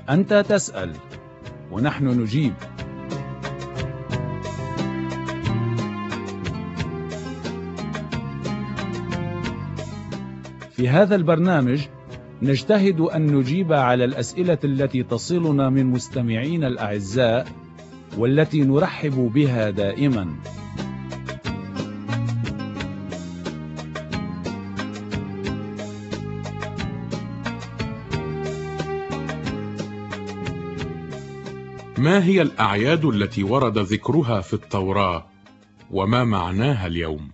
أنت تسأل ونحن نجيب. في هذا البرنامج نجتهد أن نجيب على الأسئلة التي تصلنا من مستمعين الأعزاء والتي نرحب بها دائما. ما هي الأعياد التي ورد ذكرها في التوراة وما معناها اليوم؟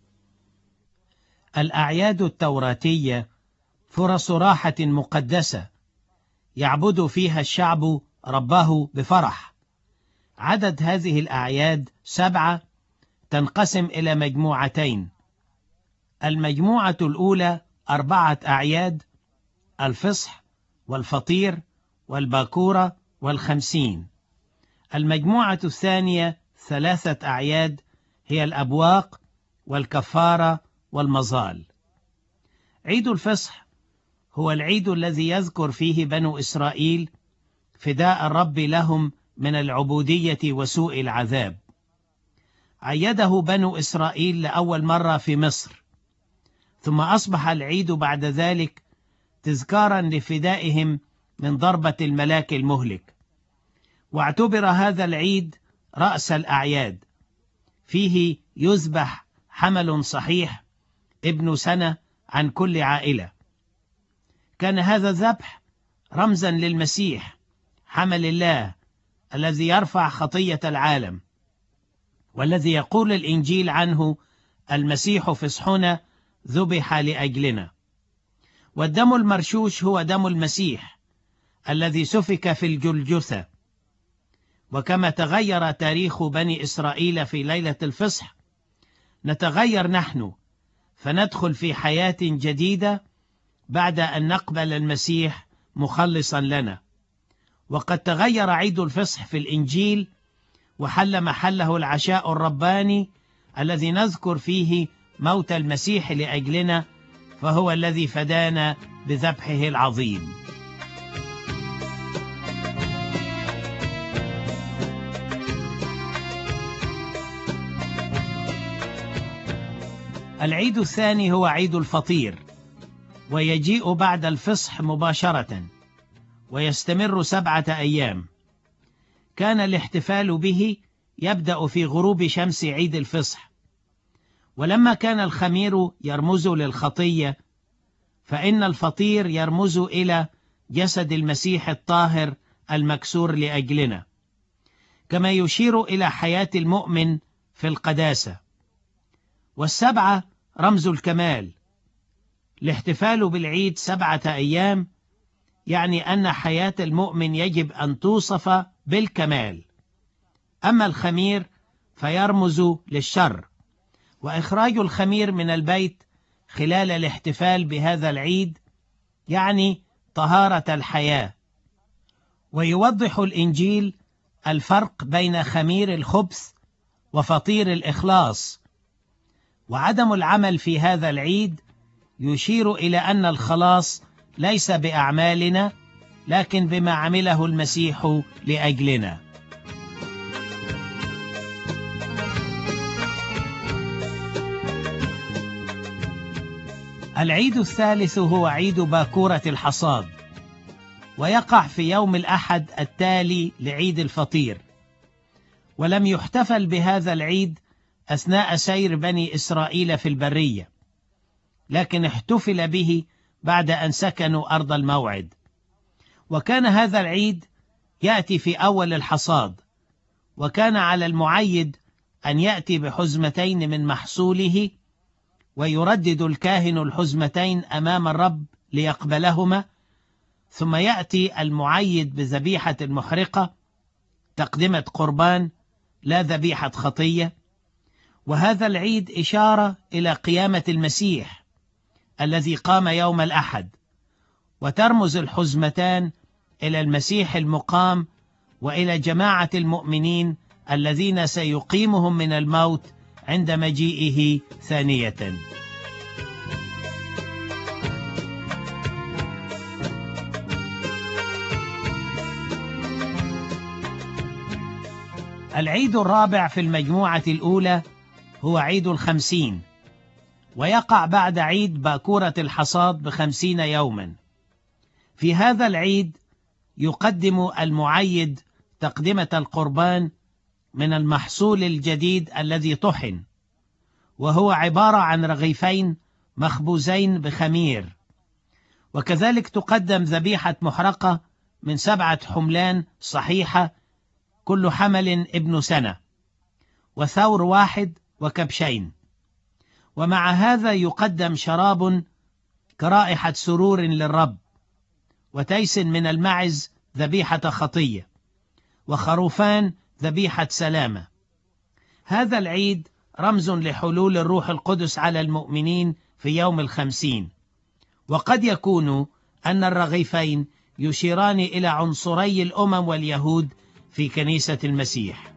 الأعياد التوراتية فرص راحة مقدسة يعبد فيها الشعب ربه بفرح. عدد هذه الأعياد 7 تنقسم إلى مجموعتين. المجموعة الأولى 4 أعياد: الفصح والفطير والباكورة والخمسين. المجموعة الثانية 3 أعياد هي الأبواق والكفارة والمظال. عيد الفصح هو العيد الذي يذكر فيه بنو إسرائيل فداء الرب لهم من العبودية وسوء العذاب. عيده بنو إسرائيل لأول مرة في مصر، ثم أصبح العيد بعد ذلك تذكارا لفدائهم من ضربة الملاك المهلك. واعتبر هذا العيد رأس الأعياد، فيه يذبح حمل صحيح ابن سنة عن كل عائلة. كان هذا الذبح رمزا للمسيح حمل الله الذي يرفع خطية العالم، والذي يقول الإنجيل عنه: المسيح فصحنا ذبح لأجلنا. والدم المرشوش هو دم المسيح الذي سفك في الجلجثة. وكما تغير تاريخ بني إسرائيل في ليلة الفصح، نتغير نحن فندخل في حياة جديدة بعد أن نقبل المسيح مخلصا لنا. وقد تغير عيد الفصح في الإنجيل، وحل محله العشاء الرباني الذي نذكر فيه موت المسيح لأجلنا، فهو الذي فدانا بذبحه العظيم. العيد الثاني هو عيد الفطير، ويجيء بعد الفصح مباشرة، ويستمر 7 أيام. كان الاحتفال به يبدأ في غروب شمس عيد الفصح. ولما كان الخمير يرمز للخطية، فإن الفطير يرمز إلى جسد المسيح الطاهر المكسور لأجلنا، كما يشير إلى حياة المؤمن في القداسة. والسبعة رمز الكمال. الاحتفال بالعيد 7 أيام يعني أن حياة المؤمن يجب أن توصف بالكمال. أما الخمير فيرمز للشر، وإخراج الخمير من البيت خلال الاحتفال بهذا العيد يعني طهارة الحياة. ويوضح الإنجيل الفرق بين خمير الخبث وفطير الإخلاص. وعدم العمل في هذا العيد يشير إلى أن الخلاص ليس بأعمالنا، لكن بما عمله المسيح لأجلنا. العيد الثالث هو عيد باكورة الحصاد، ويقع في يوم الأحد التالي لعيد الفطير. ولم يحتفل بهذا العيد أثناء سير بني إسرائيل في البرية، لكن احتفل به بعد أن سكنوا أرض الموعد. وكان هذا العيد يأتي في أول الحصاد، وكان على المعيد أن يأتي بحزمتين من محصوله، ويردد الكاهن الحزمتين أمام الرب ليقبلهما، ثم يأتي المعيد بذبيحة محرقة، تقدمة قربان لا ذبيحة خطية. وهذا العيد إشارة إلى قيامة المسيح الذي قام يوم الأحد، وترمز الحزمتان إلى المسيح المقام وإلى جماعة المؤمنين الذين سيقيمهم من الموت عند مجيئه ثانية. العيد الرابع في المجموعة الأولى هو عيد الخمسين، ويقع بعد عيد باكورة الحصاد ب50 يوما. في هذا العيد يقدم المعيد تقدمة القربان من المحصول الجديد الذي طحن، وهو عبارة عن رغيفين مخبوزين بخمير. وكذلك تقدم ذبيحة محرقة من 7 حملان صحيحة كل حمل ابن سنة، وثور واحد وكبشين. ومع هذا يقدم شراب كرائحة سرور للرب، وتيس من المعز ذبيحة خطية، وخروفان ذبيحة سلامة. هذا العيد رمز لحلول الروح القدس على المؤمنين في يوم 50، وقد يكون أن الرغيفين يشيران إلى عنصري الأمم واليهود في كنيسة المسيح.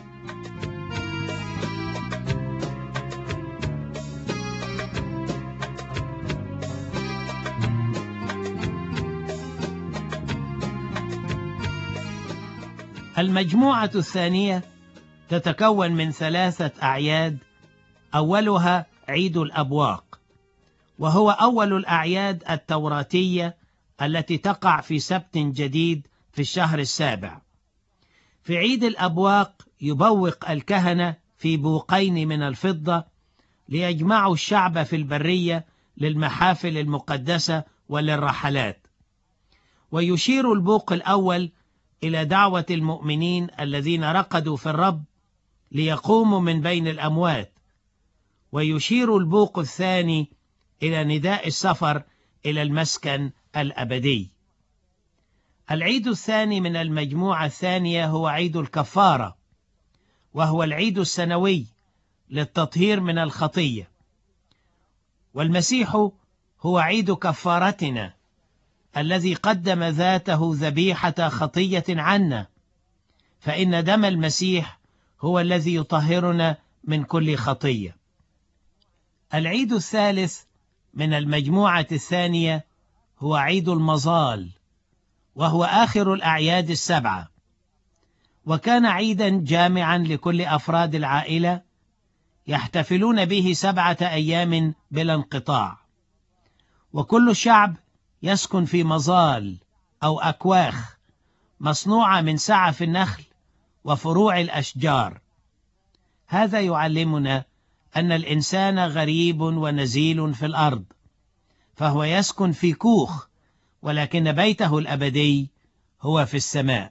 المجموعة الثانية تتكون من 3 أعياد، أولها عيد الأبواق، وهو أول الأعياد التوراتية التي تقع في سبت جديد في الشهر 7. في عيد الأبواق يبوق الكهنة في بوقين من الفضة ليجمعوا الشعب في البرية للمحافل المقدسة وللرحلات. ويشير البوق الأول إلى دعوة المؤمنين الذين رقدوا في الرب ليقوموا من بين الأموات، ويشير البوق الثاني إلى نداء السفر إلى المسكن الأبدي. العيد الثاني من المجموعة الثانية هو عيد الكفارة، وهو العيد السنوي للتطهير من الخطية. والمسيح هو عيد كفارتنا الذي قدم ذاته ذبيحة خطية عنا، فإن دم المسيح هو الذي يطهرنا من كل خطية. العيد الثالث من المجموعة الثانية هو عيد المظال، وهو آخر الأعياد 7، وكان عيدا جامعا لكل أفراد العائلة يحتفلون به 7 أيام بلا انقطاع. وكل الشعب يسكن في مظال أو أكواخ مصنوعة من سعف النخل وفروع الأشجار. هذا يعلمنا أن الإنسان غريب ونزيل في الأرض، فهو يسكن في كوخ، ولكن بيته الأبدي هو في السماء.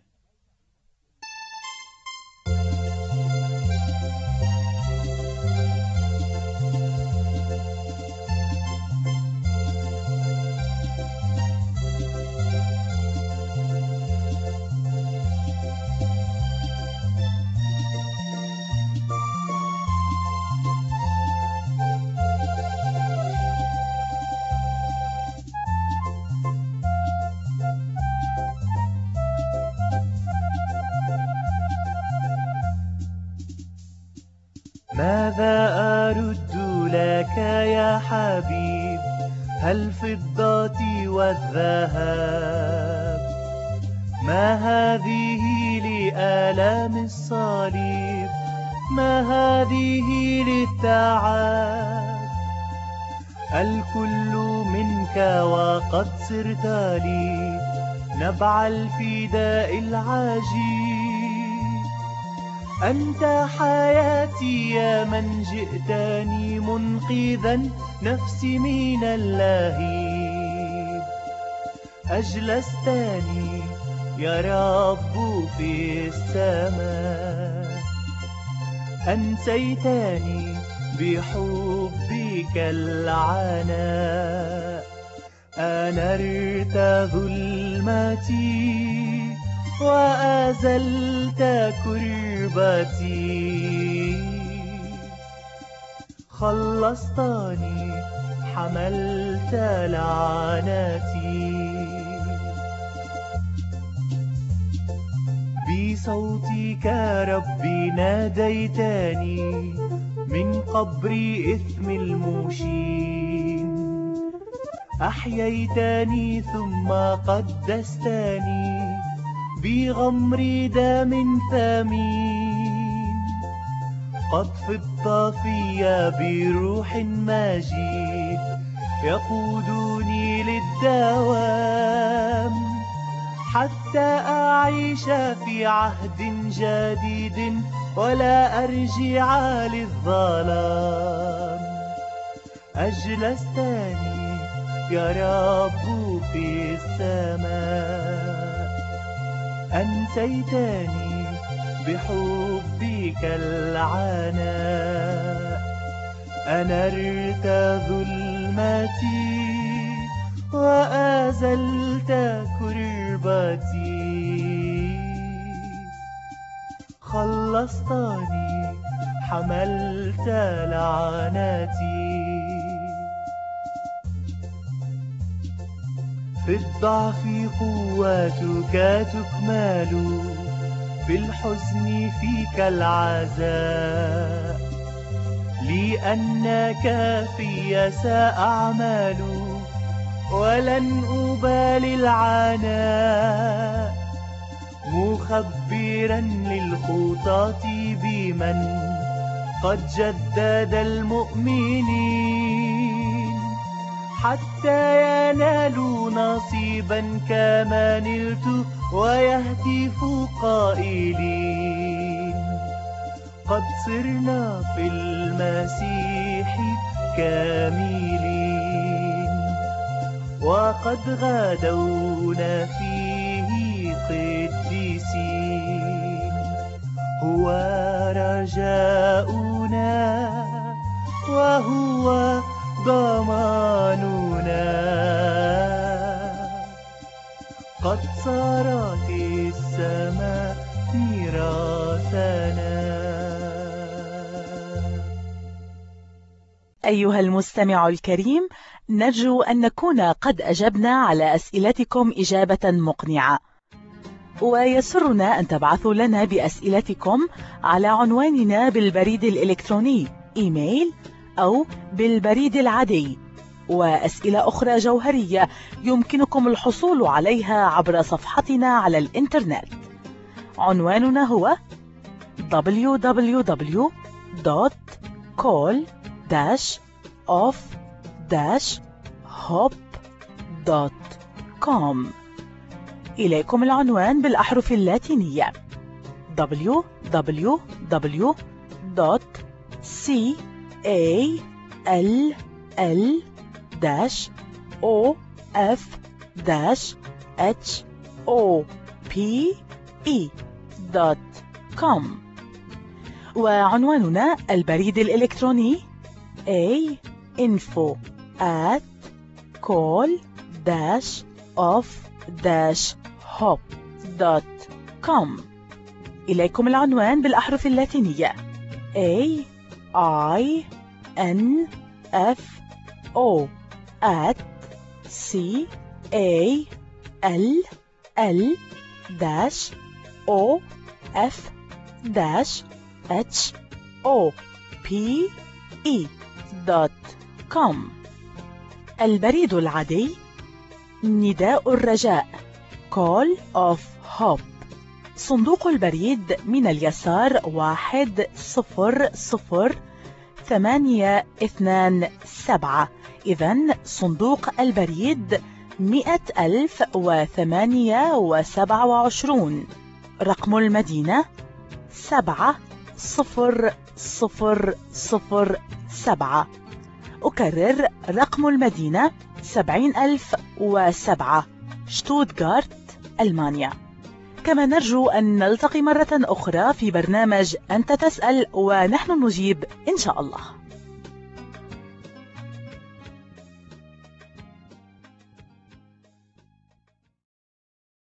ماذا أرد لك يا حبيب؟ هل فضتي والذهب؟ ما هذه لآلام الصليب؟ ما هذه للتعب؟ الكل منك وقد صرت لي نبع الفداء العجيب. أنت حياتي يا من جئتني منقذا نفسي من اللهيب. أجلستني يا رب في السماء، أنسيتني بحبك العناء. أنرت ظلمتي وأزلت كربتي، خلصتني حملت لعنتي. بصوتك ربي ناديتني من قبر إثم المشين. أحييتني ثم قدستني بغمر دم ثمين. قد فضت فيا بروح مجيد يقودني للدوام حتى أعيش في عهد جديد ولا أرجع للظلام. أجلستني يا رب في السماء، أنسيتني بحبك العناء، أنرت ظلمتي وأزلت كربتي، خلصتني حملت لعنتي. في الضعف قوتك تكمل، في الحزن فيك العزاء، لأنك في سأعمل ولن أبالي العناء، مخبرا للخطاة بمن قد جدد المؤمنين، حتى ينالوا نصيبا كما نلت ويهتف قائلين، قد صرنا في المسيح كاملين، وقد غدونا فيه قديسين. هو رجاؤنا وهو ضماننا، قد صارت السماء ميراثنا. أيها المستمع الكريم، نرجو أن نكون قد أجبنا على أسئلتكم إجابة مقنعة، ويسرنا أن تبعثوا لنا بأسئلتكم على عنواننا بالبريد الإلكتروني إيميل أو بالبريد العادي. وأسئلة أخرى جوهرية يمكنكم الحصول عليها عبر صفحتنا على الإنترنت. عنواننا هو www.call-off-hop.com. إليكم العنوان بالأحرف اللاتينية www.call-off-hop.com. وعنواننا البريد الإلكتروني info@call-off-hop.com. إليكم العنوان بالأحرف اللاتينية info@call-off-hop.com. البريد العادي نداء الرجاء Call of Hope، صندوق البريد من اليسار 100,827. إذن صندوق البريد 100,028. رقم المدينة 70007. أكرر رقم المدينة 70,007، شتوتغارت، ألمانيا. كما نرجو أن نلتقي مرة أخرى في برنامج أنت تسأل ونحن نجيب إن شاء الله.